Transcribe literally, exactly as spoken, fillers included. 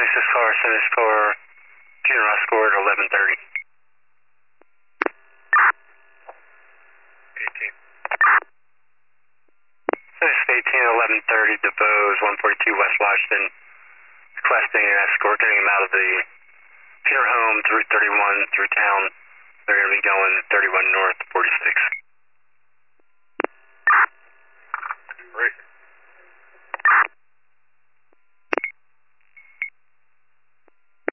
twenty-six car, Senate car, funeral escort, eleven thirty. eighteen. Senate eighteen, eleven thirty, DeVos, one forty-two West Washington, requesting an escort, getting him out of the funeral home through thirty-one, through town. They're going to be going thirty-one north, forty-six.